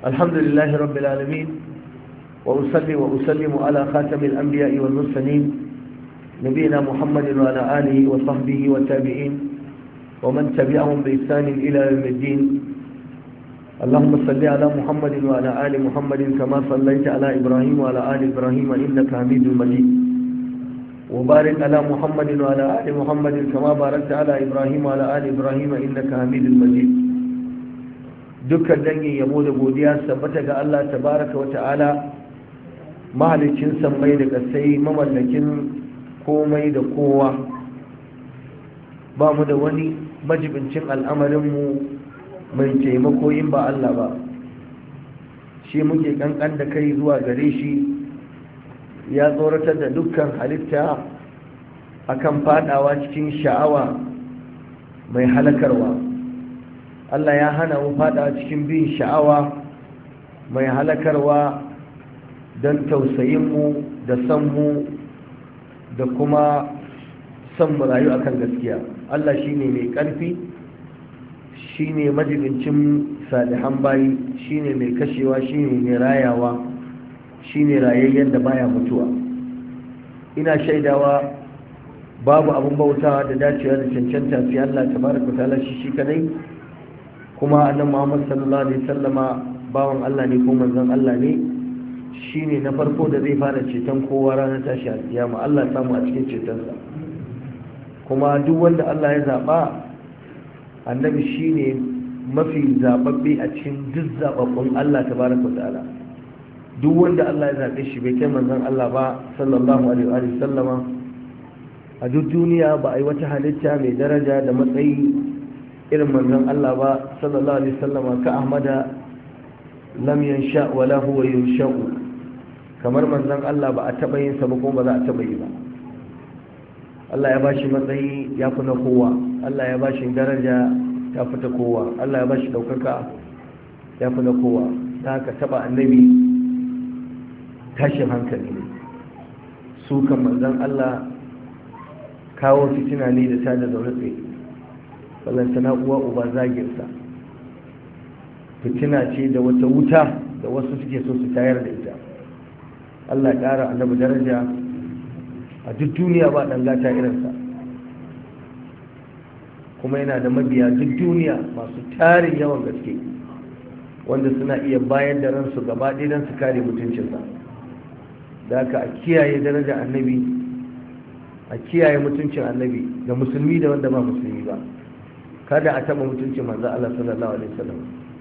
الحمد لله رب العالمين وأصلي وأسلم على خاتم الأنبياء والمرسلين نبينا محمد وعلى آله وصحبه والتابعين ومن تبعهم بإحسان إلى يوم الدين. اللهم صل على محمد وعلى آل محمد كما صليت على إبراهيم وعلى آل إبراهيم إنك حميد مجيد، وبارك على محمد وعلى آل محمد كما باركت على إبراهيم وعلى آل إبراهيم إنك حميد مجيد. dukkan dangin yabo da godiya sabbata ga Allah tabaraka wa ta'ala, mahalicin sammai da kasai, mamallakin komai da kowa. Ba mu da wani majibincin al'amarinmu mai taimako in ba Allah ba, shi muke kankan da kai zuwa gare shi. Ya tsoratar da dukkan halitta akan fadawa cikin sha'awa mai halakarwa. Allah ya hana mu fada cikin bin sha'awa mai halakarwa don tausayinmu da sanmu da kuma son mu rayu akan gaskiya. Allah shine mai ƙarfi, shine majibincin salihan bayi, shine mai kashewa, shine mai rayawa, shine rayayyen da baya mutuwa. Ina shaidawa babu abin bautawa da dacewa da cancanta sai Allah tabaraka ta'ala shi kadai, kuma annabi Muhammad sallallahu alaihi wasallama bawan Allah ne ko manzon Allah ne. Shine na farko da zai fara ceton kowa ranar tashi alkiyama. Allah ya samu a cikin cetonsa. Kuma duk wanda Allah ya zaba, annabi shine mafi zababbe a cikin duk zababbun Allah tabaraka ta'ala. Duk wanda Allah ya zabe shi bai kai manzon Allah ba sallallahu alaihi wasallama. A duk duniya ba a yi wata halitta mai daraja da matsayi irin manzon Allah ba sallallahu alaihi wasallam. Ka ahmada lam yansha wala huwa yunsha'u, kamar manzon Allah ba a taba yin sa ba kuma ba za a taba yi ba. Allah ya bashi matsayi ya fi na kowa, Allah ya bashi daraja ya fi ta kowa, Allah ya bashi daukaka ya fi na kowa. ta haka taba annabi tashin hankali ne. Su kan manzon Allah kawo fitina ne da tada zaune tsaye, ballantana uwa uba zaginsa. fitina ce da wata wuta da wasu suke so su tayar da ita. Allah ƙara annabi daraja a duk duniya, ba ɗan gata irinsa, kuma yana da mabiya duk duniya masu tarin yawan gaske, wanda suna iya bayar da ransu gaba ɗaya don su kare mutuncinsa. da haka a kiyaye daraja annabi, a kiyaye mutuncin annabi ga musulmi da wanda ba musulmi ba. kada a taba mutuncin manzo Allah sallallahu alaihi wasallam.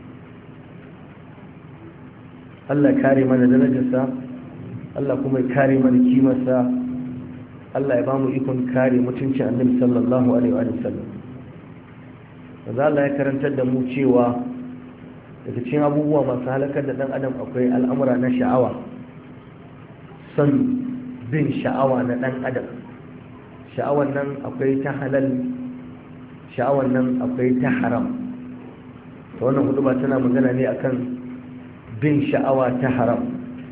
Allah kare mana darajarsa, Allah kuma ya kare mana kimarsa, Allah ya bamu ikon kare mutuncin annabi sallallahu alaihi wasallam. manzo Allah ya karantar da mu cewa daga cikin abubuwa masu halakar da dan adam akwai al'amura na sha'awa, son bin sha'awa na dan adam. sha'awan nan akwai ta halal, sha'awar nan akwai ta haram. ta wannan hudu ba tana magana ne akan bin sha'awa ta haram.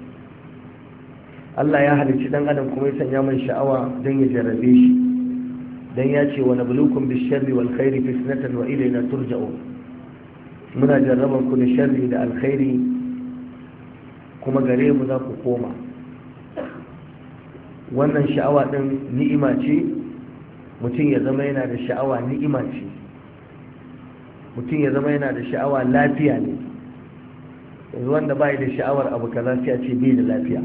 Allah ya halicci dan adam kuma ya sanya mai sha'awa don ya jarrabe shi, don ya ce wa nabluukum bish-sharri wal khairi fitnatan wa ilayna turja'un. muna jarraban ku da sharri da alkhairi kuma gare mu za ku koma. wannan sha'awa din ni'ima ce, mutum ya zama yana da sha'awa ni'ima ce. mutum ya zama yana da sha'awa lafiya ne. yanzu wanda bai da sha'awar abu kaza sai a ce bai da lafiya.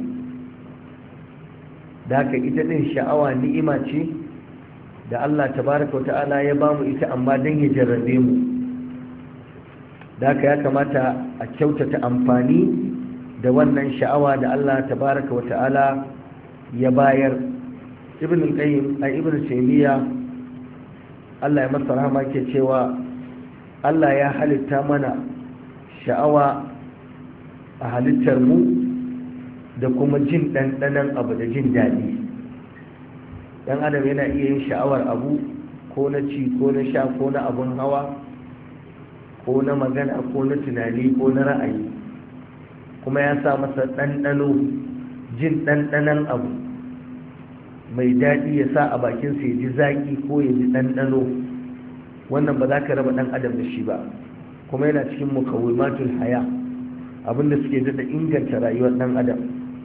da haka ita din sha'awa ni'ima ce da Allah tabaraka wata'ala ya bamu ita, amma dan ya jarrabe mu. da haka ya kamata a kyautata amfani da wannan sha'awa da Allah tabaraka wata'ala ya bayar. ibn al-qayyim ibn taymiya Allah ya masa rahama ke cewa Allah ya halitta mana sha'awa a halittar mu da kuma jin ɗanɗanon abu da jin daɗi. dan adam yana iya yin sha'awar abu, ko na ci ko na sha ko na abun hawa ko na magana ko na tunani ko na ra'ayi, kuma ya sa masa ɗanɗano, jin ɗanɗanon abu mai daɗi ya sa a bakinsa ya ji zaƙi ko ya ji ɗanɗano. wannan ba za ka raba ɗan adam da shi ba, kuma yana cikin mukawwimatul haya, abinda suke daɗa inganta rayuwar ɗan adam.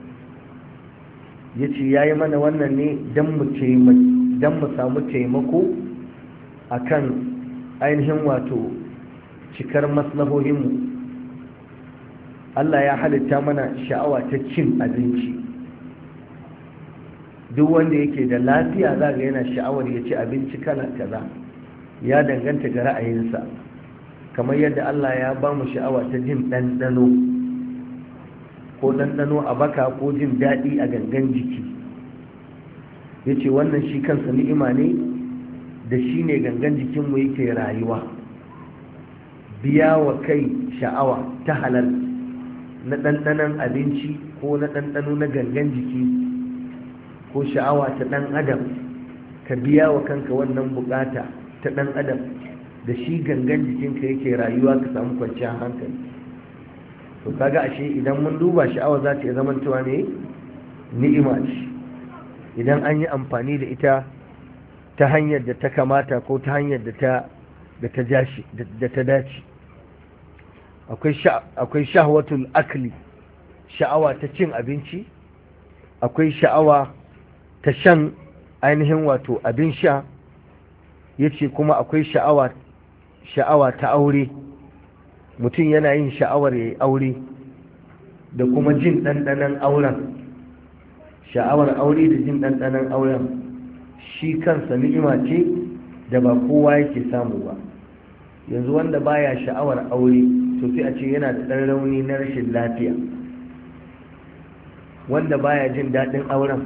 ya ce ya yi mana wannan ne don mu samu taimako a kan ainihin wato cikar maslahohinmu. Allah ya halitta mana sha'awa ta cin abinci. Duk wanda yake da lafiya za ga yana sha'awar ya ci abinci kala kaza, ya danganta ga ra'ayinsa. Kamar yadda Allah ya ba mu sha'awa ta jin ɗanɗano, ko ɗanɗano a baka, ko jin daɗi a gangan jiki. ya ce wannan shi kansa ni'ima ne, da shi ne gangan jikinmu yake rayuwa. Biya wa kai sha'awa ta halal na ɗanɗanon abinci ko na ɗanɗano na gangan jiki ko sha'awa ta ɗan adam, ka biya wa kanka wannan bukata ta ɗan adam da shi gangan jikinka yake rayuwa, ka samu kwanciyar hankali. to kaga ashe idan mun duba sha'awa za ta iya zamantowa ne ni'ima ce idan an yi amfani da ita ta hanyar da ta kamata ko ta hanyar da ta dace. akwai shahwatul akli, sha'awa ta cin abinci. akwai sha'awa ta shan ainihin wato abin sha. yace kuma akwai sha'awa ta aure, mutum yana yin sha'awar ya yi aure da kuma jin ɗanɗanon auren. sha'awar aure da jin ɗanɗanon auren shi kansa ni'ima ce da ba kowa yake samu ba. yanzu wanda baya sha'awar aure to sai a ce yana da ɗan rauni na rashin lafiya. wanda baya jin daɗin auren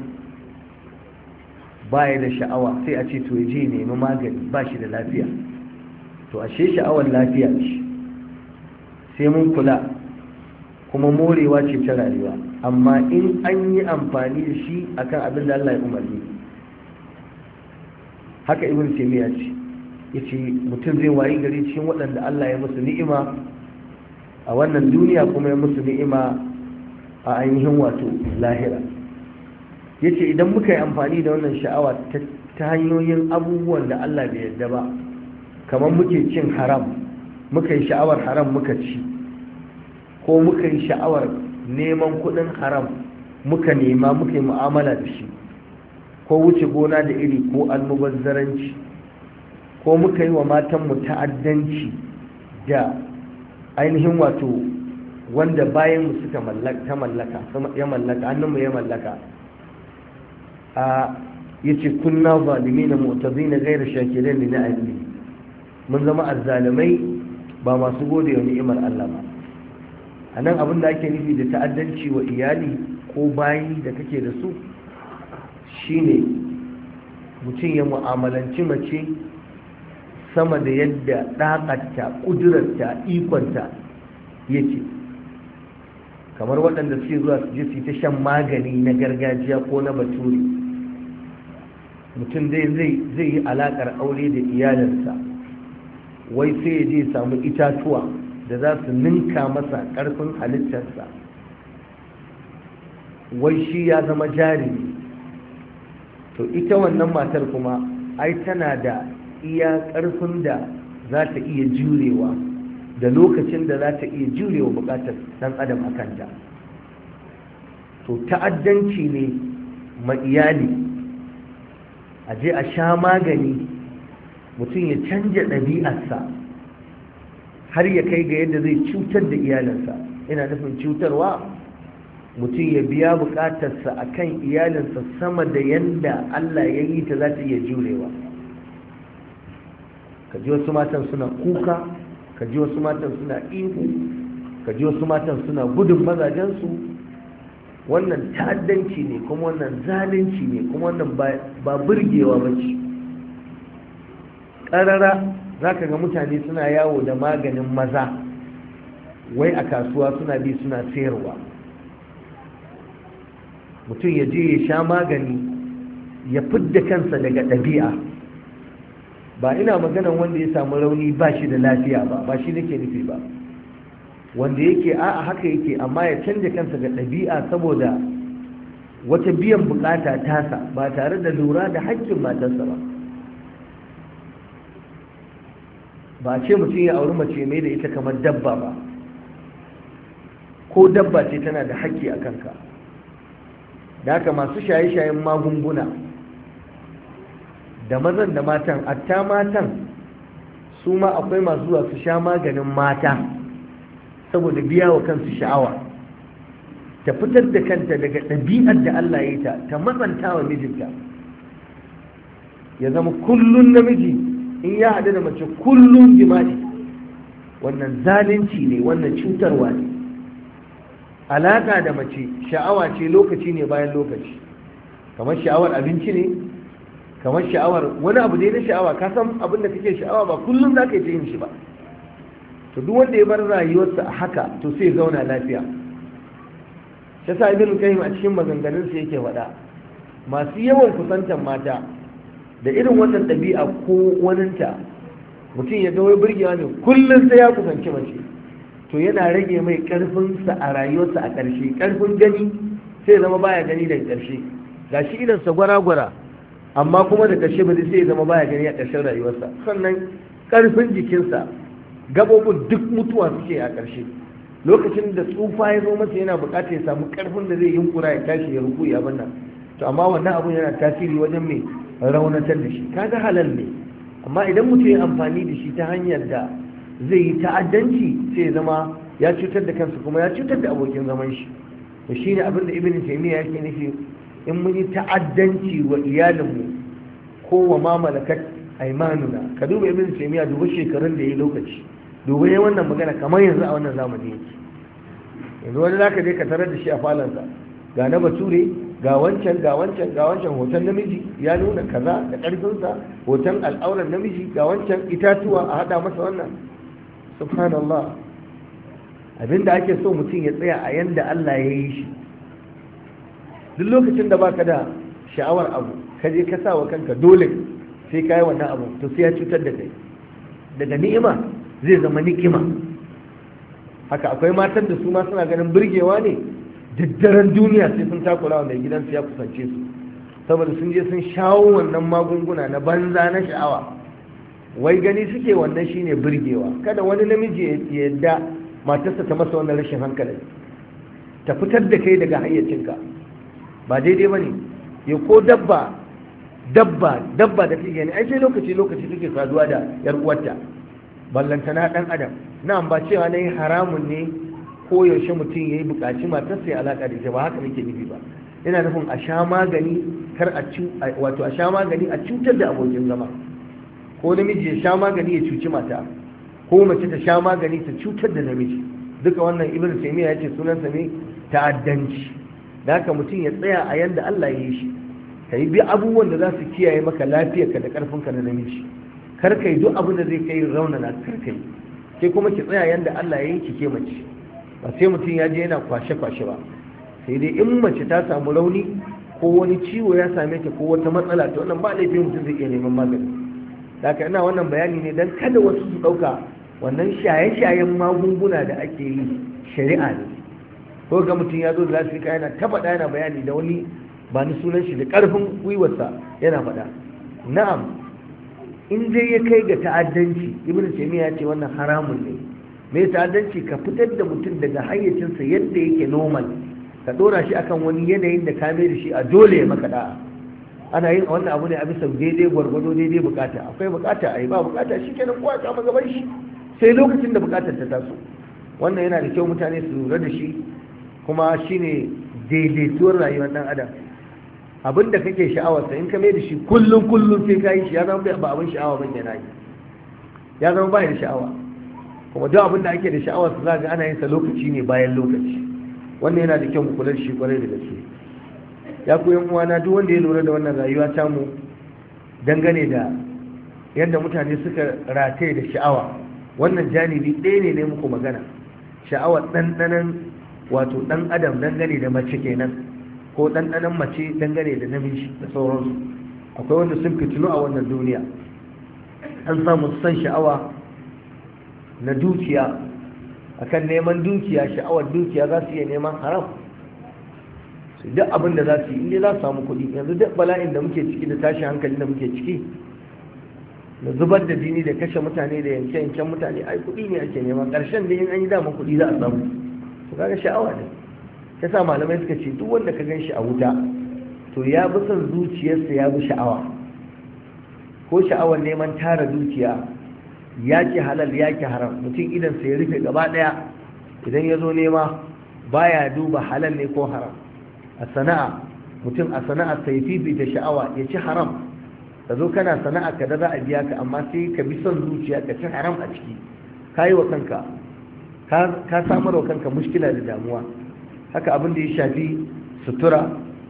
baya da sha'awa sai a ce to ya je nemi magani, ba shi da lafiya. to ashe sha'awar lafiya ce, sai mun kula, kuma morewa ce ta rayuwa. amma in an yi amfani da shi akan abin da Allah ya umarni, haka ibn taymiya ce yace mutum zai wayi gari cikin waɗanda Allah ya musu ni'ima a wannan duniya, kuma ya musu ni'ima a ainihin wato lahira. yace idan muka yi amfani da wannan sha'awa ta hanyoyin abubuwan da Allah bai yarda ba, kamar muke cin haram, muka yi sha'awar haram muka ci, ko muka yi sha'awar neman kudin haram muka nema muka yi mu'amala da shi, ko wuce gona da iri ko almubazzaranci, ko muka yi wa matanmu ta'addanci da ainihin wato wanda bayanmu suka mallaka hannunmu ya mallaka. yace kunna zalimina mu'tazina ghayra shakirin li na'ami, mun zama azzalimai ba masu gode wa ni'imar Allah ba. anan abin da ake nufi da ta'addanci wa iyali ko bayi da kake da su shine mutum ya mu'amalanci mace sama da yadda ɗaƙarta, ƙudurarta, ikonta yake. kamar waɗanda suke zuwa su je su yi ta shan magani na gargajiya ko na bature. mutum zai yi alaƙar aure da iyalinsa, wai sai ya je samu itatuwa da za su ninka masa ƙarfin halittarsa, wai shi ya zama jarumi. to ita wannan matar kuma ai tana da iya ƙarfin da za ta iya jurewa, da lokacin da za ta iya jurewa buƙatar ɗan adam a kanta. to ta'addanci ne ma iyali, a je a sha magani, mutum ya canja ɗabi'arsa har ya kai ga yadda zai cutar da iyalinsa. ina nufin cutarwa, mutum ya biya bukatarsa a kan iyalinsa sama da yadda Allah ya yi ta za ta iya jurewa. ka ji wasu matan suna kuka, ka ji wasu matan suna ihu, ka ji wasu matan suna gudun mazajensu. wannan ta'addanci ne, kuma wannan zalunci ne, kuma wannan ba burgewa ba ce. ƙarara za ka ga mutane suna yawo da maganin maza, wai a kasuwa suna bi suna sayarwa. mutum ya je ya sha magani ya fidda kansa daga ɗabi'a. ba ina maganan wanda ya samu rauni ba shi da lafiya ba shi nake nufi ba. wanda yake a'a haka yake, amma ya canja kansa ga ɗabi'a saboda wata biyan bukata tasa, ba tare da lura da haƙƙin matarsa ba. ba ce mutum ya auri mace mai da ita kamar dabba ba, ko dabba ce tana da haƙƙi a kanka. Da haka masu shaye-shayen magunguna da mazan da matan, atta matan su ma akwai masu zuwa su sha maganin mata saboda biya wa kansu sha'awa, ta fitar da kanta daga ɗabi'ar da Allah ya yi ta matsanta wa mijinta, ya zama kullun namiji in ya haɗu da mace kullun jima'i. Wannan zalunci ne, wannan cutarwa ne. Alaƙa da mace sha'awa ce lokaci ne bayan lokaci, kamar sha'awar abinci ne, kamar sha'awar wani abu ne na sha'awa. Ka san abin da kake sha'awa ba kullum za ka yi ta yin shi ba. To duk wanda ya bar rayuwarsa a haka to sai zauna lafiya. shi sa ibn qayyim a cikin maganganunsa yake faɗa, masu yawan kusantar mata da irin wannan ɗabi'a ko waninta, mutum ya ga wai burgewa ne kullum sai ya kusanci mace, to yana rage mai ƙarfinsa a rayuwarsa a ƙarshe. Ƙarfin gani sai zama baya gani daga ƙarshe, gashi idansa gwara-gwara amma kuma da ƙarshe ba sai zama baya gani a ƙarshen rayuwarsa. Sannan ƙarfin jikinsa, gaɓoɓin duk mutuwa suke a ƙarshe. Lokacin da tsufa ya zo masa yana buƙatar ya samu ƙarfin da zai yunkura ya tashi ya ruku ya banna, to amma wannan abun yana tasiri wajen mai raunatar da shi. Kaga halal ne, amma idan mutum ya amfani da shi ta hanyar da zai yi ta'addanci sai zama ya cutar da kansa kuma ya cutar da abokin zaman shi. to shine abin da ibn taymiya yake nufi, in mun yi ta'addanci wa iyalinmu ko wa ma malakat aymanuna. Ka duba ibn taymiya, duba shekarun da yayi lokaci, duba yayin wannan magana kamar yanzu a wannan zamani yake. Yanzu wani zaka je ka tarar da shi a falansa, ga na bature, ga wancan hoton namiji ya nuna kaza da ƙarfinsa, hoton al'auran namiji, ga wancan itatuwa a haɗa masa wannan. Subhanallah, abinda ake so mutum ya tsaya a yanda Allah ya yi shi. Duk lokacin da baka da sha'awar abu ka je ka sa wa kanka dole sai ka yi wannan abu, to sai ya cutar da kai. Daga ni'ima zai zama nikima. Haka akwai matan da su ma suna ganin burgewa ne, daddaren duniya sai sun takura wa mai gidansu ya kusance su, saboda sun je sun shawo wannan magunguna na banza na sha'awa, wai gani suke wannan shine burgewa. Kada wani namiji ya yadda matarsa ta masa wannan rashin hankali, ta fitar da kai daga hayyacinka, ba daidai bane. Ya ko dabba da kake gani ai sai lokaci take saduwa da yar uwarta, ballantana dan adam. Na'am, ba cewa nayi haramun ne ko yaushe mutum ya yi buƙaci matarsa ya alaƙa da ita, ba haka nake nufi ba. Ina nufin a sha magani a sha magani a cutar da abokin zama, ko namiji ya sha magani ya cuci mata, ko mace ta sha magani ta cutar da namiji. Duka wannan ibnu taymiya ya ce sunansa ne ta'addanci. Da haka mutum ya tsaya a yanda Allah ya yi shi, ka yi bi abubuwan da za su kiyaye maka lafiyarka da ƙarfinka na namiji. Kar ka yi duk abin da zai kai raunana, kar ka yi. Sai kuma ki tsaya yanda Allah ya yi ki ke mace, ba sai mutum ya je yana kwashe-kwashe ba. Sai dai in mace ta samu rauni ko wani ciwo ya same ta ko wata matsala, ta wannan ba laifin mutum zai iya neman magani. Da haka ina wannan bayani ne don kada wasu su ɗauka wannan shaye-shayen magunguna da ake yi shari'a ne. Ko ga mutum ya zo da lasifika yana ta faɗa yana bayani da wani ba ni sunan shi da ƙarfin gwiwarsa yana faɗa. Na'am, in dai ya kai ga ta'addanci, ibnu taymiya ya ce wannan haramun ne. Mai ta'addanci ka fitar da mutum daga hayyacinsa yadda yake normal, ka dora shi akan wani yanayin da ka mai da shi a dole ya maka da'a. Ana yin wannan abu ne a bisa daidai gwargwado, daidai bukata. Akwai bukata a yi, ba bukata shi kenan kowa kama gaban shi sai lokacin da bukatar ta taso. Wannan yana da kyau mutane su lura da shi, kuma shine daidaituwar rayuwar dan adam. Abin da kake sha'awarsa in ka mai da shi kullum sai ka yi shi, ya zama ba abin sha'awa ban yana yi, ya zama ba da sha'awa. Kuma duk abin da ake da sha'awar su za ga ana yin sa lokaci ne bayan lokaci. Wannan yana da kyau mu kula da shi kwarai da gaske. Ya ku yan uwana, duk wanda ya lura da wannan rayuwa ta mu dangane da yadda mutane suka rataye da sha'awa, wannan janibi ɗaya ne muku magana. Sha'awar ɗanɗanon wato ɗan adam dangane da mace kenan, ko ɗanɗanon mace dangane da namiji da sauransu. Akwai wanda sun fitinu a wannan duniya, an samu san sha'awa na dukiya, akan neman dukiya, sha'awar dukiya za su iya neman haram. Su duk abin da za su yi inda za su samu kuɗi. Yanzu duk bala'in da muke ciki da tashin hankali da muke ciki, da zubar da jini da kashe mutane da yanke-yanken mutane, ai kuɗi ne ake nema. Ƙarshen da in an yi dama kuɗi za a samu. to kaga sha'awa ne. Yasa malamai suka ce duk wanda ka ganshi a wuta to ya bi son zuciyarsa, ya bi sha'awa, ko sha'awar neman tara dukiya, ya ki halal ya ki haram. Mutum idan sai ya rufe gaba daya, idan ya zo nema baya duba halal ne ko haram. A sana'a, mutum a sana'a sai fifita sha'awa ya ci haram, ka zo kana sana'a ka da za a biya ka, amma sai ka bi son zuciya ka ci haram a ciki, ka yi wa kanka, ka samar wa kanka mushkila da damuwa. Haka abin da ya shafi sutura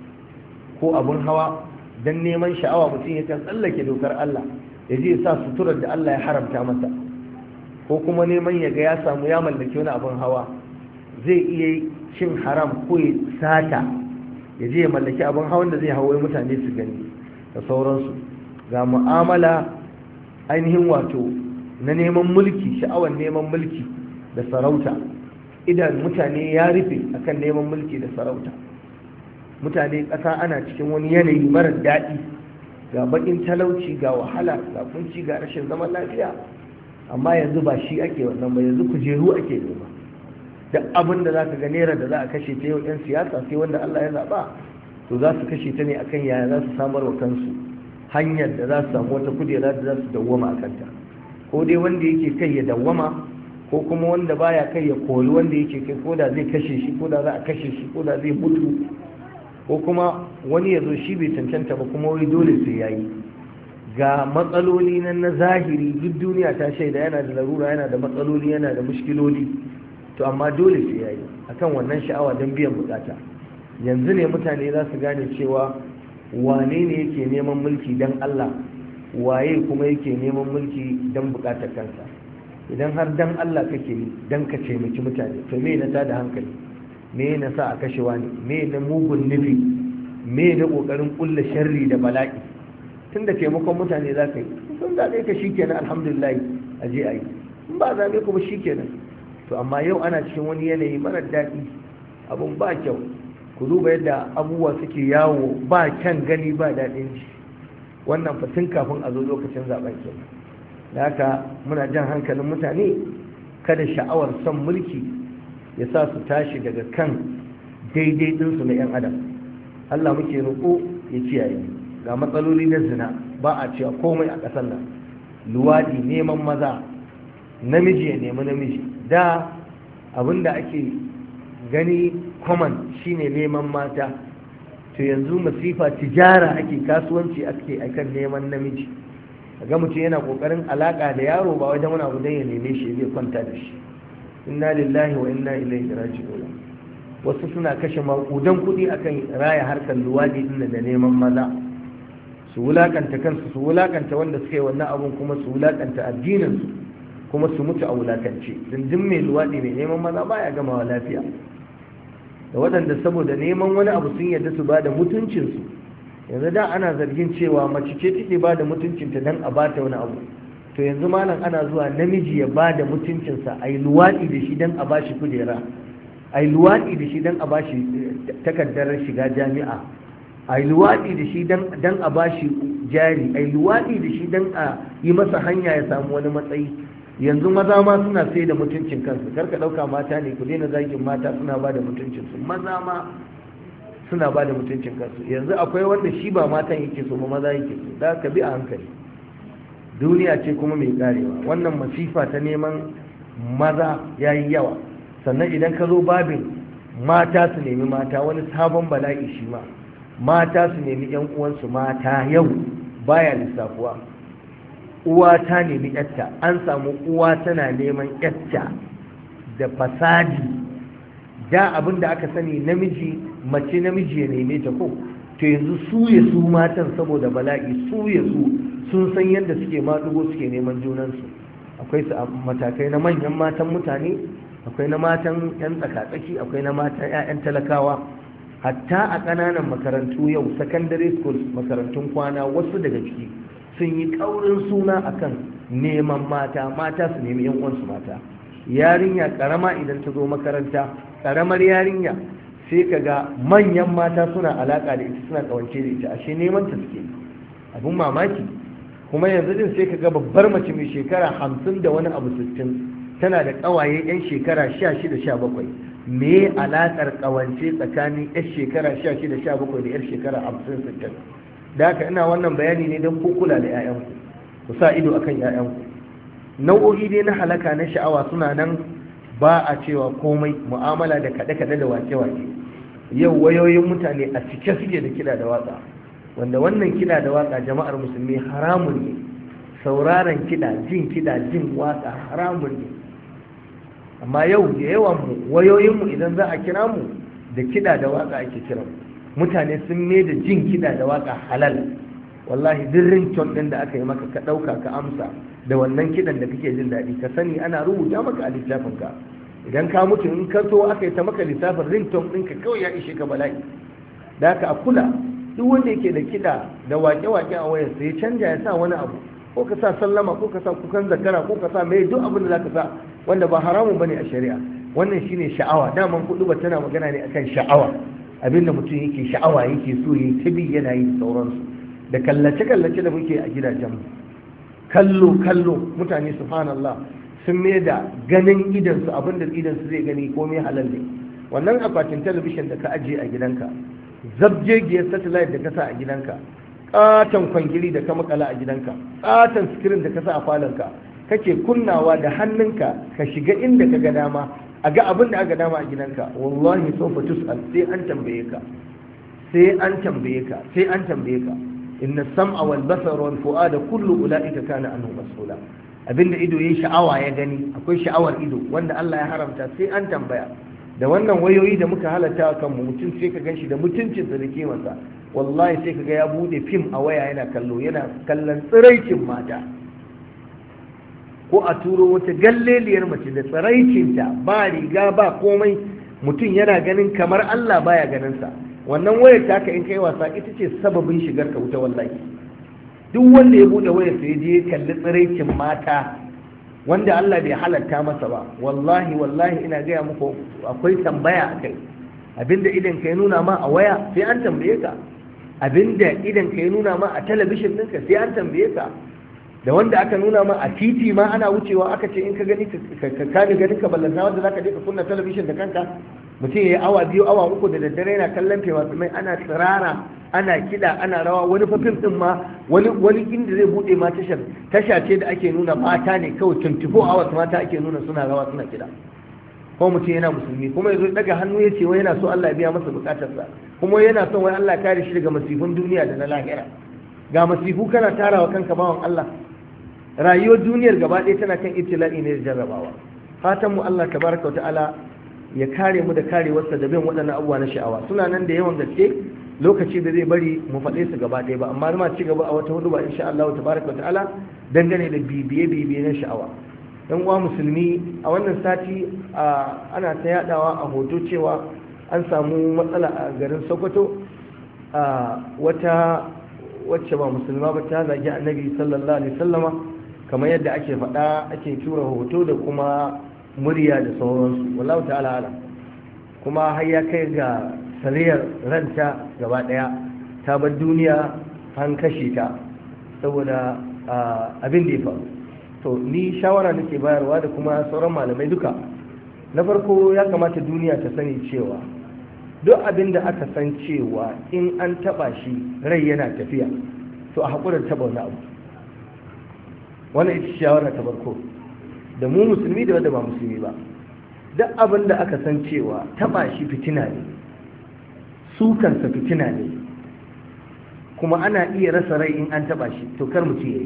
ko abin hawa, don neman sha'awa mutum yakan tsallake dokar Allah ya je sa suturar da Allah ya haramta masa, ko kuma neman ya ga ya samu ya mallaki wani abin hawa, zai iya cin haram ko ya sata ya je ya mallaki abin hawan da zai hawa mutane su gani da sauransu. Ga mu'amala ainihin wato na neman mulki, sha'awar neman mulki da sarauta, idan mutane ya rufe akan neman mulki da sarauta. Mutane ƙasa ana cikin wani yanayi marar daɗi, ga baƙin talauci, ga wahala, ga kunci, ga rashin zaman lafiya, amma yanzu ba shi ake wannan ba, yanzu kujeru ake nema. Duk abin da za ka ga naira da za a kashe ta yau 'yan siyasa sai wanda Allah ya zaɓa, to za su kashe ta ne akan yaya za su samar wa kansu hanyar da za su samu wata kujera da za su dawwama a kanta, ko dai wanda yake kai ya dawwama, ko kuma wanda baya kai ya kori wanda yake kai, ko da zai kashe shi, ko da za a kashe shi, ko da zai mutu, ko kuma wani ya zo shi bai cancanta ba kuma wai dole sai yayi. Ga matsaloli nan na zahiri, duk duniya ta shaida yana da larura, yana da matsaloli, yana da mushkiloli, to amma dole sai yayi akan wannan sha'awa don biyan bukata. Yanzu ne mutane za su gane cewa wane ne yake neman mulki don Allah, waye kuma yake neman mulki don bukatar kansa. Idan har dan Allah kake yi, dan ka taimaki mutane, to me na tada hankali, me na sa a kashe wani, me na mugun nufi, me na kokarin kulla sharri da bala'i. Tunda taimakon mutane za ka yi, sun zaɓe ka shikenan, alhamdulillah, a je a yi. In ba zaɓe ku ba shikenan. To amma yau ana cikin wani yanayi marar daɗi, abun ba kyau. Ku duba yadda abubuwa suke yawo, ba kyan gani, ba daɗin ji. Wannan fa tun kafin a zo lokacin zaɓen kenan. Da haka muna jan hankalin mutane kada sha'awar son mulki ya sa su tashi daga kan daidai ɗinsu na 'yan adam. Allah muke roƙo ya kiyaye. Ga matsaloli na zina, ba a cewa komai a ƙasar nan. Luwaɗi, neman maza, namiji ya nemi namiji. Da abinda ake gani common shine neman mata, to yanzu masifa, tijara ake, kasuwanci ake akan neman namiji. Ga mutum yana kokarin alaka da yaro ba wajen wani abu dan ya neme shi zai kwanta da shi. Inna lillahi wa inna ilaihi raji'un. Wasu suna kashe makudan kuɗi akan raya harkar luwadi din da neman maza, su wulakanta kansu, su wulakanta wanda suka yi wannan abun, kuma su wulakanta addinin su, kuma su mutu a wulakance. Dindin mai luwadi mai neman maza baya gamawa lafiya. Da waɗanda saboda neman wani abu sun yarda su ba da mutuncinsu. Yanzu da ana zargin cewa mace ce take ba da mutuncinta don a bata wani abu, to yanzu malam ana zuwa namiji ya ba da mutuncinsa a yi luwaɗi da shi don a ba shi kujera, a yi luwaɗi da shi don a ba shi takardar shiga jami'a, a yi luwaɗi da shi don a ba shi jari, a yi luwaɗi da shi don a yi masa hanya ya samu wani matsayi. Yanzu maza ma suna sai da mutuncin kansu, karka ɗauka mata ne, ku daina zagin mata, suna ba da mutuncinsu. Maza ma suna ba da mutuncin kansu. Yanzu akwai wanda shi ba matan yake so ba, maza yake so. Da ka bi a hankali, duniya ce kuma mai karewa. Wannan masifa ta neman maza ya yi yawa. Sannan idan ka zo babin mata su nemi mata, wani sabon bala'i shi ma. Mata su nemi yan uwansu mata, yau baya lissafuwa. Uwa ta nemi yatta, an samu uwa tana neman yatta da fasadi. Da abin da aka sani namiji, mace namiji ya neme ta ko, to yanzu su ya su matan saboda bala'i, su ya su sun san yadda suke maɗugo suke neman junansu. Akwai su a matakai na manyan matan mutane, akwai na matan 'yan tsakatsaki, akwai na matan 'ya'yan talakawa. Hatta a ƙananan makarantu yau, secondary schools, makarantun kwana, wasu daga ciki sun yi ƙaurin suna akan neman mata, mata su nemi 'yan uwansu mata. Yarinya ƙarama idan ta zo makaranta, ƙaramar yarinya, sai ka ga manyan mata suna alaƙa da ita, suna ƙawance da ita, ashe neman ta suke. Abun mamaki. Kuma yanzu din sai ka ga babbar mace mai shekara 50 da wani abu 60 tana da ƙawaye 'yan shekara 16-17. me alaƙar ƙawance tsakanin 'yan shekara 16-17 da 'yan shekara 50-60? da haka ina wannan bayani ne don kula da 'ya'yanku, ku sa ido akan 'ya'yanku. nau'o'i dai na halaka na sha'awa suna nan, ba a cewa komai. Mu'amala da kaɗe-kaɗe da wake-wake, yau wayoyin mutane a cike suke da kiɗa da waka, wanda wannan kiɗa da waka jama'ar musulmi haramun ne. Sauraron kiɗa, jin waka haramun ne. amma yau da yawan mu wayoyinmu idan za a kira mu da kiɗa da waka ake kira mu. Mutane sun mai da jin kiɗa da waka halal. wallahi duk ringtone ɗin da aka yi maka ka ɗauka ka amsa da wannan kiɗan da kake jin daɗi, ka sani ana rubuta maka a littafinka. idan ka mutu in ka so aka yi ta maka lissafin ringtone ɗinka kawai ya ishe ka bala'i. da haka a kula, duk wanda yake da kiɗa da wake-wake a wayarsa ya canja ya sa wani abu, ko ka sa sallama, ko ka sa kukan zakara, ko ka sa mai duk abin da za ka sa wanda ba haramun bane a shari'a. wannan shine sha'awa. daman kudu ba tana magana ne akan sha'awa, abinda mutum yake sha'awa yake so yayi tabi yana yi sauransu. da kallace-kallace da muke a gidajenmu, kallo mutane subhanallah sun mai da ganin idansu, abinda idansu zai gani komai halal ne. wannan akwatin talabishin da ka ajiye a gidanka, zabjegiyar satellite da ka sa a gidanka, katon kwangiri da ka makala a gidanka, katon screen da ka sa a falonka, kake kunnawa da hannunka ka shiga inda ka ga dama, a ga abin da aka dama a gidanka, wallahi sawfa tus'al, sai an tambaye ka. inna sam'a wal basara wal fu'ada kullu ulaika kana anhu mas'ula. abinda ido yayi sha'awa ya gani, akwai sha'awar ido wanda Allah ya haramta, sai an tambaya. da wannan wayoyi da muka halatta kan mu, mutum sai ka ganshi da mutuncin sa da kimarsa, wallahi sai kaga ya bude fim a waya yana kallo, yana kallon tsiraicin mata, ko a turo wata galleliyar mace da tsiraicinta ba riga ba komai, mutum yana ganin kamar Allah baya ganin sa. wannan wayar taka in kai wasa ita ce sababin shigar ka wuta wallahi. duk wanda ya bude wayar sai je kalli tsiraicin mata wanda Allah bai halatta masa ba, wallahi ina gaya muku akwai tambaya akai. abinda idan ka nuna ma a waya sai an tambaye ka, abinda idan ka nuna ma a talabishin ɗinka sai an tambaye ka, da wanda aka nuna ma a titi ma ana wucewa aka ce in ka gani ka kame ganin ka ballanta wanda zaka je ka kunna talabishin da kanka. mutum ya yi awa 2 awa 3 da daddare yana kallon fina-finai, ana tsirara, ana kiɗa, ana rawa. wani fafin ɗin ma wani inda zai buɗe ma tasha ce da ake nuna mata ne kawai 24 hours mata ake nuna suna rawa suna kiɗa. ko mutum yana musulmi kuma ya zo daga hannu ya ce wai yana so Allah ya biya masa bukatarsa, kuma yana son wai Allah kare shi daga masifun duniya da na lahira. ga masifu kana tarawa kanka bawan Allah. rayuwar duniyar gaba ɗaya tana kan ibtila'i ne da jarrabawa. fatan mu Allah tabaraka wa ta'ala ya kare mu da karewarsa da bin waɗannan abubuwa na sha'awa. suna nan da yawan gaske, lokaci da zai bari mu faɗe su gaba ɗaya ba, amma ma ci gaba a wata hudu ba insha Allah tabaraka wa ta'ala dangane da bibiye na sha'awa. dan uwa musulmi, a wannan sati ana ta yadawa a hoto cewa an samu matsala a garin Sokoto. wata wacce ba musulma ba ta zagi annabi sallallahu alaihi wasallama, kamar yadda ake faɗa, ake tura hoto da kuma murya da sauransu, wallahu ta'ala ala. kuma har ya kai ga sariyar ranta gaba daya, ta bar duniya, an kashe ta saboda abin da ya faru. to ni shawara nake bayarwa da kuma sauran malamai duka. na farko ya kamata duniya ta sani cewa duk abin da aka san cewa in an taba shi rai yana tafiya, to a haƙurar taba wani abu. wannan ita shawara ta farko, da mu musulmi da wanda ba musulmi ba. duk abin da aka san cewa taba shi fitina ne, sukansa fitina ne, kuma ana iya rasa rai in an taba shi, to kar mutum yayi,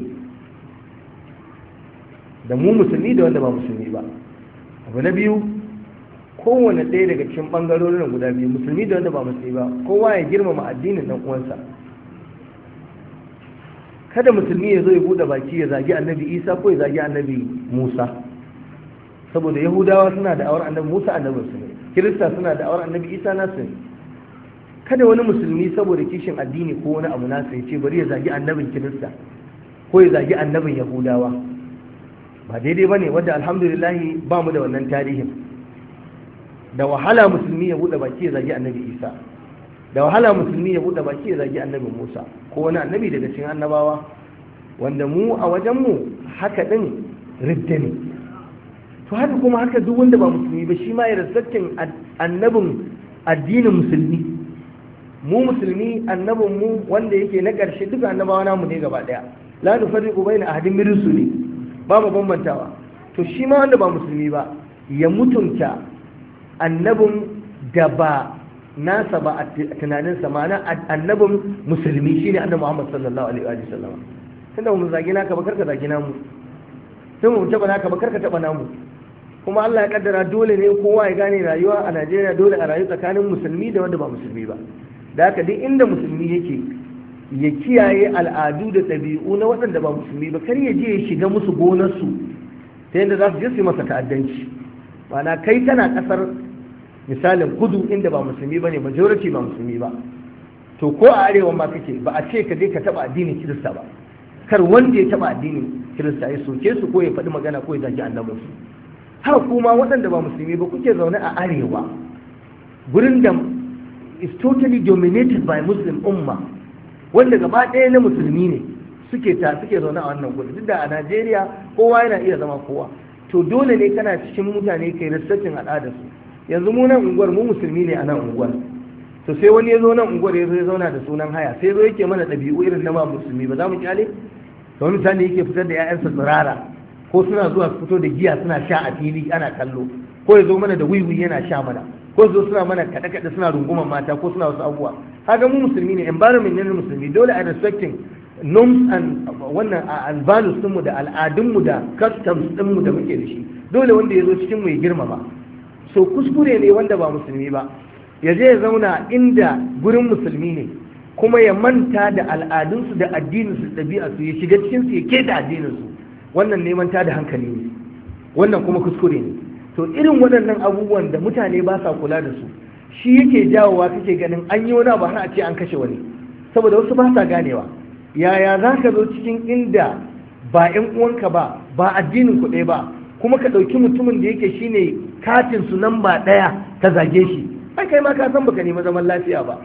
da mu musulmi da wanda ba musulmi ba. abu na biyu, kowane ɗaya daga cikin ɓangarorin guda biyu, musulmi da wanda ba musulmi ba, kowa ya girmama addinin ɗan uwansa. kada musulmi ya zo ya buɗe baki ya zagi annabi Isa ko ya zagi annabi Musa, saboda yahudawa suna da awar annabi Musa annabinsu ne, kirista suna da awar annabi Isa nasu ne. kada wani musulmi saboda kishin addini ko wani abu nasa ya ce bari ya zagi annabin kirista ko ya zagi annabin yahudawa. ba daidai ba ne, wadda alhamdulillahi ba mu da wannan tarihin. da wahala musulmi ya buɗe baki ya zagi annabi Isa, da wahala musulmi ya buɗe baki ya zagi annabi Musa ko wani annabi daga cikin annabawa, wanda mu a wajenmu haka ɗin ridda ne. to haka kuma haka duk wanda ba musulmi ba shi ma ya respectin annabin addinin musulmi. Mu musulmi annabin mu wanda yake na ƙarshe duka annabawa namu ne gaba ɗaya, la nufarriqu baina ahadin min rusuli, ba mu bambantawa. To shi ma wanda ba musulmi ba ya mutunta annabin da ba nasa ba a tunaninsa, ma'ana annabin musulmi shine annabi Muhammad sallallahu alaihi wa sallam. Tunda mu zagi naka ba karka zagi namu, sai mu taba naka ba karka taba namu. Kuma Allah ya kaddara dole ne kowa ya gane rayuwa a Najeriya dole a rayu tsakanin musulmi da wanda ba musulmi ba. Da haka duk inda musulmi yake ya kiyaye al'adu da ɗabi'u na waɗanda ba musulmi ba, kar ya je ya shiga musu gonarsu ta yadda za su je su yi masa ta'addanci. Ma'ana kai tana ƙasar misalin kudu inda ba musulmi ba ne, majority ba musulmi ba, to ko a arewa ma kake ba a ce ka je ka taɓa addinin kirista ba. Kar wanda ya taɓa addinin kirista ya soke su ko ya faɗi magana ko ya zagi annabinsu. Haka kuma waɗanda ba musulmi ba kuke zaune a arewa, gurin da is totally dominated by Muslim umma, wanda gaba ɗaya na musulmi ne suke zaune a wannan gudu. Duk da a Najeriya kowa yana iya zama kowa, to dole ne kana cikin mutane kai respectin al'adarsu. Yanzu mu nan unguwar mu musulmi ne a nan unguwar, to sai wani ya zo nan unguwar ya zo ya zauna da sunan haya, sai zo yake mana ɗabi'u irin na ba musulmi, ba za mu kyale? To wani misali yake fitar da 'ya'yansa tsirara, ko suna zuwa su fito da giya suna sha a fili ana kallo, ko ya zo mana da wiwi yana sha mana, ko zo suna mana kaɗe-kaɗe suna runguman mata ko suna wasu abubuwa. Haka mu musulmi ne, environment ne na musulmi, dole a respecting norms and wannan and values ɗinmu da al'adunmu da customs ɗinmu da muke da shi. Dole wanda ya zo cikin mu ya girmama. So kuskure ne wanda ba musulmi ba ya je ya zauna inda gurin musulmi ne kuma ya manta da al'adunsu da addininsu da ɗabi'arsu, ya shiga cikinsu ya keta addininsu. Wannan neman ta da hankali ne, wannan kuma kuskure ne. To irin waɗannan abubuwan da mutane ba sa kula da su shi yake jawowa kake ganin an yi wani abu har a ce an kashe wani, saboda wasu ba sa ganewa. Yaya za ka zo cikin inda ba 'yan uwanka ba addinin ku ɗaya ba, kuma ka ɗauki mutumin da yake shine katin su nan ba ɗaya ka zage shi? Kai ma ka san baka nemi zaman lafiya ba,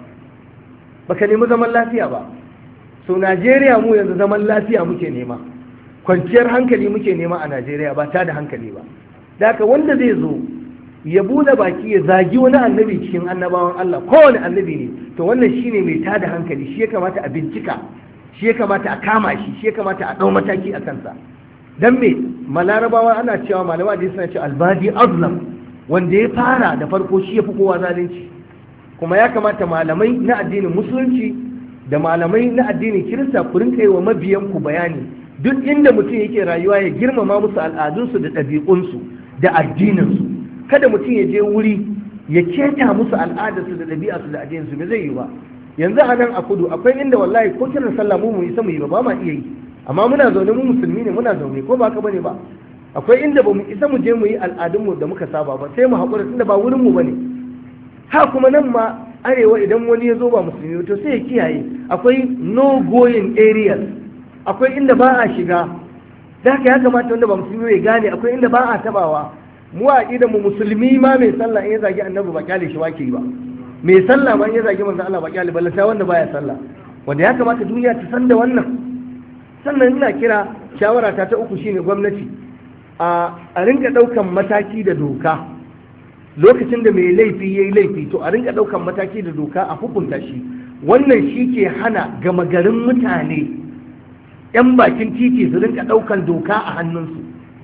so Najeriya mu yanzu zaman lafiya muke nema, kwanciyar hankali muke nema a Najeriya, ba ta da hankali ba. Da haka wanda zai zo ya buɗe baki ya zagi wani annabi cikin annabawan Allah, kowane annabi ne, to wannan shine mai tada hankali, shi ya kamata a bincika, shi ya kamata a kama shi, shi ya kamata a ɗau mataki a kansa. Dan me malarabawa ana cewa malama da suna cewa albadi azlam, wanda ya fara da farko shi ya fi kowa zalunci. Kuma ya kamata malamai na addinin musulunci da malamai na addinin kirista ku rinka yi wa mabiyanku bayani duk inda mutum yake rayuwa ya girmama musu al'adunsu da ɗabi'unsu da addininsu. Kada mutum ya je wuri ya keta musu al'adarsu da ɗabi'arsu da addininsu, ba zai yi ba. Yanzu a nan a kudu akwai inda wallahi ko kiran sallah mu isa mu yi ba ma iya yi, amma muna zaune mu musulmi ne, muna zaune ko ba ka bane ba. Akwai inda ba mu isa mu je mu yi al'adunmu da muka saba ba, sai mu haƙura tunda ba wurin mu bane. Ha kuma nan ma arewa idan wani ya zo ba musulmi to sai ya kiyaye, akwai no going areas, akwai inda ba a shiga. Da haka ya kamata wanda ba musulmi ya gane akwai inda ba a tabawa. Mu a idan mu musulmi ma mai sallah in ya zagi annabi ba kyale shi wake ba, mai sallah ma in ya zagi manzo Allah ba kyale ballata wanda baya sallah, wanda ya kamata duniya ta san da wannan. Sannan ina kira shawara ta uku shine gwamnati a rinka daukan mataki da doka lokacin da mai laifi yayi laifi, to a rinka daukan mataki da doka a hukunta shi. Wannan shi ke hana gama garin mutane 'yan bakin titi su rinka daukan doka a hannunsu.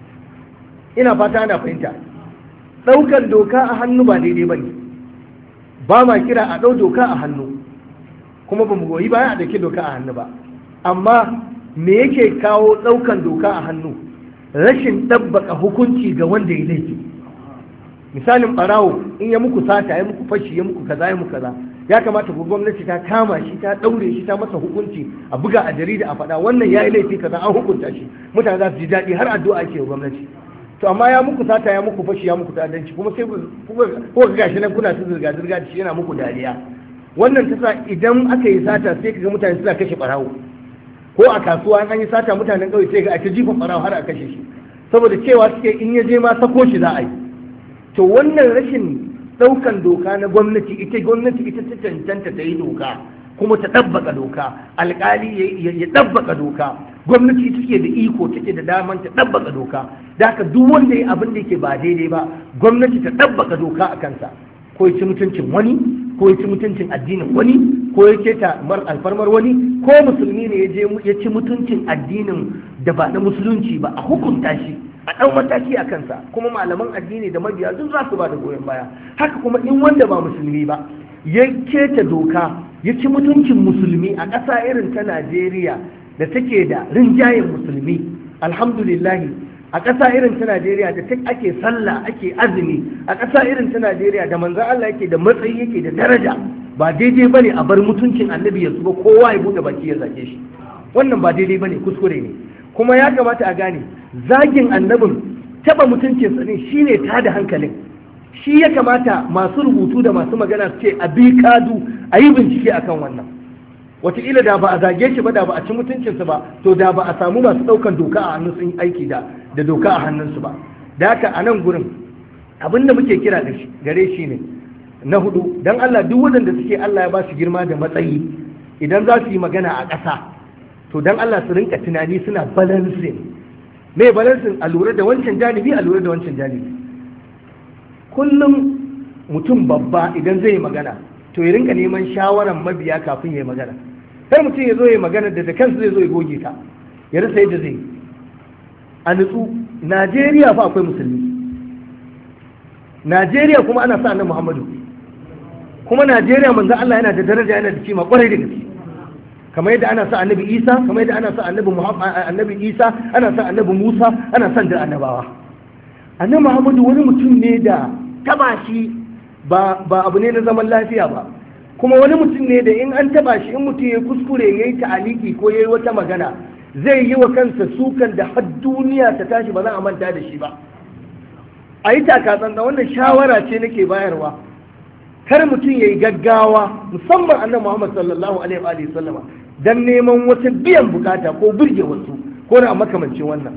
Ina fata ana fahimta. Daukan doka a hannu ba daidai bane, ba ma kira a dau doka a hannu, kuma ba mu goyi baya a dauki doka a hannu ba. Amma me yake kawo daukan doka a hannu? Rashin ɗabbaka hukunci ga wanda ya laifi. Misalin ɓarawo in ya muku sata, ya muku fashi, ya muku kaza, ya muku kaza, ya kamata ku gwamnati ta kama shi, ta ɗaure shi, ta masa hukunci, a buga a jarida a faɗa wannan ya yi laifi kaza, an hukunta shi, mutane za su ji daɗi, har addu'a ake wa gwamnati. To amma ya muku sata, ya muku fashi, ya muku ta'addanci, kuma sai ku ga gashi nan kuna ta zirga-zirga da shi yana muku dariya. Wannan ta sa idan aka yi sata sai ka ga mutane suna kashe ɓarawo. Ko a kasuwa an yi sata mutanen ƙauye sai ga ake jifan ɓarawo har a kashe shi, saboda cewa suke in ya je ma sako shi za a yi. To wannan rashin ɗaukan doka na gwamnati ita ta cancanta ta yi doka kuma ta ɗabbaka doka, alƙali ya ɗabbaka doka, gwamnati take da iko take da daman ta ɗabbaka doka, da haka duk wanda ya abin da yake ba daidai ba gwamnati ta ɗabbaka doka a kansa, ko ya ci mutuncin wani, ko ya ci mutuncin addinin wani, ko ya keta alfarmar wani, ko musulmi ne ya ci mutuncin addinin da ba na musulunci ba, a hukunta shi, a ɗau mataki a kansa. Kuma malaman addini da mabiya duk za su ba da goyon baya. Haka kuma in wanda ba musulmi ba ya keta doka ya ci mutuncin musulmi a ƙasa irin ta Najeriya da take da rinjayen musulmi, alhamdulillahi, a ƙasa irin ta Najeriya da ake sallah ake azumi, a ƙasa irin ta Najeriya da manzon Allah yake da matsayi yake da daraja, ba daidai bane a bar mutuncin annabi ya zuba kowa ya bude baki ya zage shi. Wannan ba daidai bane, kuskure ne. Kuma ya kamata a gane zagin annabin taba mutuncin sa ne shine tada hankalin. Shi ya kamata masu rubutu da masu magana su ce a bi kadu a yi bincike akan wannan. Wataƙila da ba a zage shi ba, da ba a ci mutuncinsa ba, to da ba a samu masu ɗaukan doka a hannun sun aiki da doka a hannunsu ba. Da haka a nan gurin abin da muke kira da gare shi ne na hudu, don Allah duk waɗanda suke Allah ya ba su girma da matsayi idan za su yi magana a ƙasa, to don Allah su rinka tunani suna balancing. Me balancing? A lura da wancan janibi, a lura da wancan janibi. Kullum mutum babba idan zai yi magana to ya rinka neman shawaran mabiya kafin ya yi magana. Sai mutum ya zo ya yi magana da kansa zai zo ya goge ta, ya rasa yadda zai. A nutsu, Najeriya fa akwai musulmi, Najeriya kuma ana sa annabi Muhammadu, kuma Najeriya manzo Allah yana da daraja, yana da kima kwarai da gaske. Kamar yadda ana sa annabi Isa, kamar yadda ana sa annabi Isa, ana sa annabi Musa, ana san da annabawa. Annabi Muhammadu wani mutum ne da taba shi ba abu ne na zaman lafiya ba, kuma wani mutum ne da in an taba shi, in mutum ya kuskure ya yi ta'aliki ko ya yi wata magana, zai yi wa kansa sukan da har duniya ta tashi ba za a manta da shi ba. A yi takatsantsan, wannan shawara ce nake bayarwa, kar mutum ya yi gaggawa, musamman annabi Muhammad sallallahu alaihi wa sallama, dan neman wata biyan bukata ko burge wasu ko na makamancin wannan.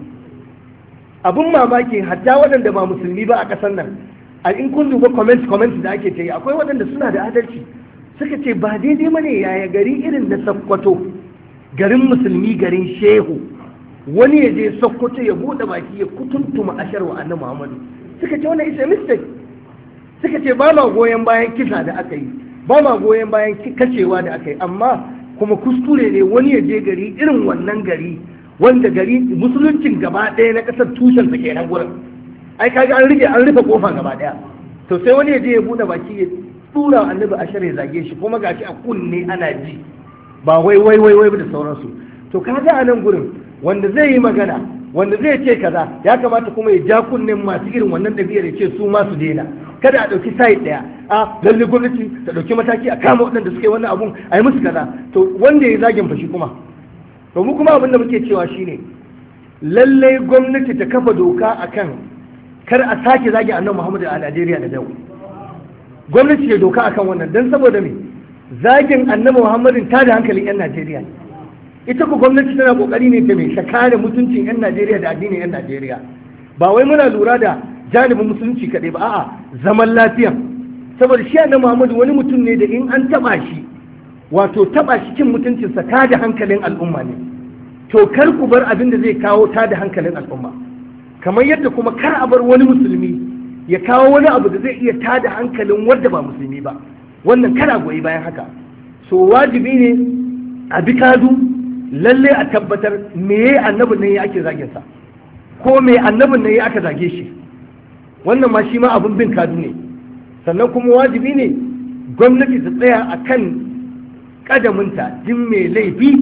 Abun mamaki, hatta waɗanda ba musulmi ba a ƙasar nan, a in kun duba comment da ake ta yi, akwai waɗanda suna da adalci, suka ce ba daidai bane yaya gari irin na Sokoto, garin musulmi, garin shehu, wani ya je Sokoto ya buɗe baki ya kutuntuma ashar wa annabi Muhammadu. Suka ce wannan is a mistake. Suka ce ba ma goyon bayan kisa da aka yi, ba ma goyon bayan kacewa da aka yi, amma kuma kuskure ne wani ya je gari irin wannan gari, wanda gari musuluncin gaba ɗaya na ƙasar tushensa kenan gurin. Ai kaga an rufe kofa gaba ɗaya. To sai wani ya je ya buɗe baki ya tura annabi ashar ya zage shi, kuma gashi a kunne ana ji, ba wai da sauransu. To kaga a nan gurin wanda zai yi magana, wanda zai ce kaza, ya kamata kuma ya ja kunnen masu irin wannan ɗabi'ar ya ce su ma su daina. Kada a ɗauki side ɗaya, a lalle gwamnati ta ɗauki mataki a kama waɗanda suka yi wannan abun, a yi musu kaza. To wanda ya zagin fashi kuma, to mu kuma abin da muke cewa shine lalle gwamnati ta kafa doka akan kar a sake zagi annabi Muhammadu a Najeriya da yau. Gwamnati ce doka akan wannan, dan saboda me zagin annabi Muhammadu ta da hankalin 'yan Najeriya. Ita ku gwamnati tana kokari ne ta mai kare mutuncin 'yan Najeriya da addinin 'yan Najeriya. Ba wai muna lura da janibin musulunci kaɗai ba, a'a zaman lafiya. Saboda shi annabi Muhammadu wani mutum ne da in an taɓa shi, wato taɓa shi cin mutuncinsa ta da hankalin al'umma ne. To kar ku bar abin da zai kawo ta da hankalin al'umma. Kamar yadda kuma kar a bar wani musulmi ya kawo wani abu da zai iya tada hankalin wanda ba musulmi ba, wannan kana goyi bayan haka. So wajibi ne a bi kadu, lalle a tabbatar me annabin nan ya ake zagin sa, ko me annabin nan ya aka zage shi. Wannan ma shi ma abin bin kadu ne. Sannan kuma wajibi ne gwamnati ta tsaya a kan kadaminta, jin mai laifi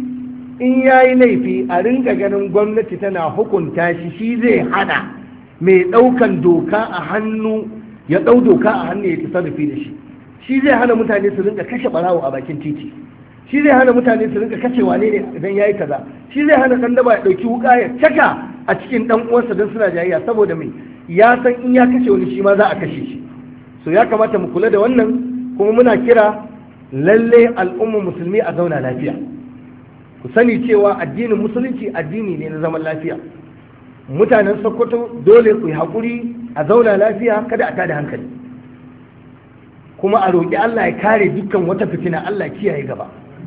in ya yi laifi a rinka ganin gwamnati tana hukunta shi, shi zai hana mai ɗaukan doka a hannu ya ɗau doka a hannu ya tasarrufi da shi. Shi zai hana mutane su rinka kashe ɓarawo a bakin titi, shi zai hana mutane su rinka kashe wane ne idan ya yi kaza, shi zai hana ɗan daba ya ɗauki wuƙa ya caka a cikin ɗan uwansa don suna jayayya, saboda mai ya san in ya kashe wani shi ma za a kashe shi. So ya kamata mu kula da wannan, kuma muna kira lalle al'ummar musulmi a zauna lafiya. Ku sani cewa addinin musulunci addini ne na zaman lafiya. Mutanen Sokoto dole ku yi haƙuri a zauna lafiya, kada a tada hankali, kuma a roƙi Allah ya kare dukkan wata fitina, Allah kiyaye gaba.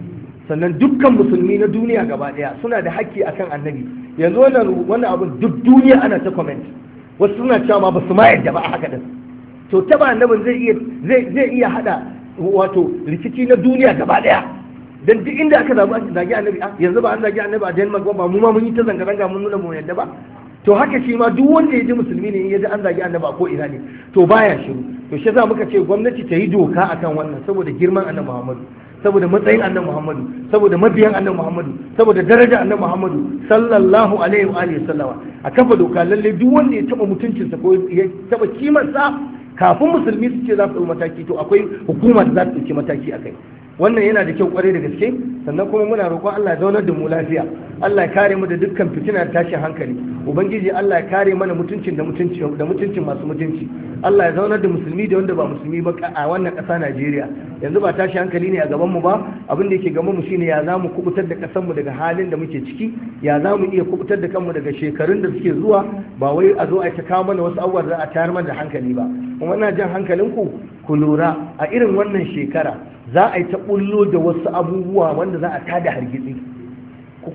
sannan dukkan musulmi na duniya gaba daya suna da haƙƙi akan annabi. Yanzu wannan abin duk duniya ana ta comment, wasu suna cewa ma ba su ma yadda ba a haka din. To taba annabin zai iya hada wato rikici na duniya gaba daya, dan duk inda aka zagi annabi, yanzu ba an zagi annabi a Denmark ba mu ma mun yi ta zanga mun nuna mu yadda ba. To haka shi ma duk wanda ya ji musulmi ne ya ji an zagi annabi a ko ina ne to baya shiru. To shi yasa muka ce gwamnati ta yi doka akan wannan saboda girman annabi Muhammadu, saboda matsayin annabi Muhammadu, saboda mabiyan annabi Muhammadu, saboda daraja annabi Muhammadu sallallahu alaihi wa alihi sallama. A kafa doka lalle duk wanda ya taba mutuncinsa ko ya taba kimarsa, kafin musulmi su ce za su ɗau mataki to akwai hukuma da za su ɗauki mataki a kai. Wannan yana da kyau kwarai da gaske. Sannan kuma muna roƙon Allah ya zaunar da mu lafiya, Allah ya kare mu da dukkan fitina da tashin hankali. Ubangiji Allah ya kare mana mutuncin da mutuncin masu mutunci. Allah ya zaunar da musulmi da wanda ba musulmi ba a wannan ƙasa Najeriya. Yanzu ba tashi hankali ne a gaban mu ba, abin da yake gaban mu shine ya zamu kubutar da ƙasar mu daga halin da muke ciki, ya zamu iya kubutar da kanmu daga shekarun da suke zuwa, ba wai a zo a ta kawo mana wasu abubuwa da a tayar mana da hankali ba. Kuma ina jan hankalinku ku lura a irin wannan shekara za a yi ta bullo da wasu abubuwa wanda za a tada hargitsi. Ku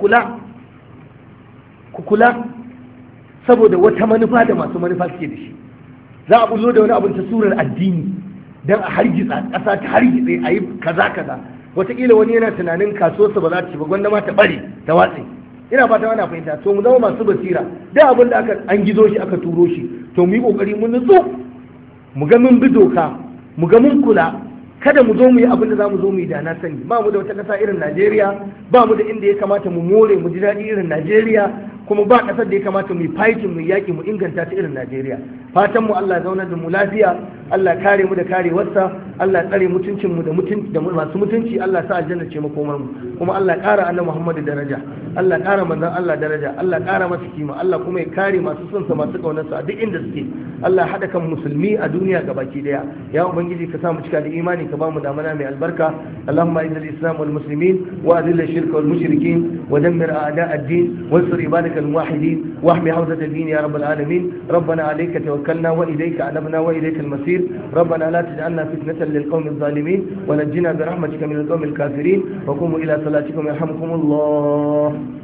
kula saboda wata manufa da masu manufa suke da shi. Za a bullo da wani abin ta surar addini don a hargitsa ƙasa ta hargitse a yi kaza. Wataƙila wani yana tunanin kasuwarsa ba za ta ci ba, gwanda ma ta bare ta watse. Ina fata wani fahimta. To mu zama masu basira, da abin da an gizo shi aka turo shi, to mu yi ƙoƙari mun nutsu, mu ga mun bi doka, mu ga mun kula. Kada mu zo mu yi abin da za mu zo mu yi da na sani. Ba mu da wata ƙasa irin Najeriya, ba mu da inda ya kamata mu more mu ji daɗi irin Najeriya, kuma ba ƙasar da ya kamata mu yi fighting mu yaƙi mu inganta ta irin Najeriya. Fatan mu Allah ya zauna da mu lafiya, Allah ya kare mu da karewarsa, Allah ya tsare mutuncin mu da masu mutunci, Allah ya sa aljanna ce makomar mu, kuma Allah ya ƙara annabi Muhammadu daraja, Allah ya ƙara manzon Allah daraja, Allah ya ƙara masa kima, Allah kuma ya kare masu son sa masu kaunar sa a duk inda suke. Allah ya hada kan musulmi a duniya gabaki daya. Ya ubangiji ka sa mu cika da imani, ka ba mu damana mai albarka. Allahumma izzil islam wal muslimin wa adil ash-shirka wal mushrikin wa dammir a'da' ad-din wansur ibadaka al-muwahhidin wa ahmi hawzat ad-din ya rabbal alamin. ربنا عليك توكلنا وإليك أنبنا وإليك المصير. ربنا لا تجعلنا فتنة للقوم الظالمين ونجنا برحمتك من القوم الكافرين. وقوموا إلى صلاتكم يرحمكم الله.